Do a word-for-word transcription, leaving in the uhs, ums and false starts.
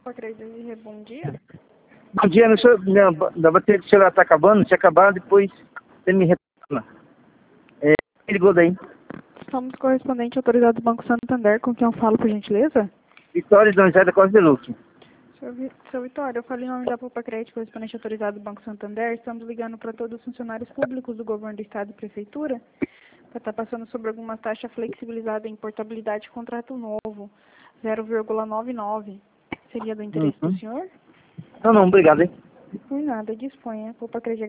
Poupa Crédito, bom dia. Bom dia, não sou, não, da bateria do celular está acabando, se acabar, depois você me retorna. É, me ligou daí. Somos correspondente autorizado do Banco Santander, com quem eu falo, por gentileza? Vitória de Donizete da Costa de Luque. Seu, Vi- seu Vitório, eu falei em nome da Poupa Crédito, correspondente autorizado do Banco Santander. Estamos ligando para todos os funcionários públicos do governo do Estado e Prefeitura, para estar passando sobre alguma taxa flexibilizada em portabilidade de contrato novo, zero vírgula noventa e nove. Seria do interesse do Uhum. senhor? Não, não, obrigado, hein. Por nada, disponha. Poupa Crédito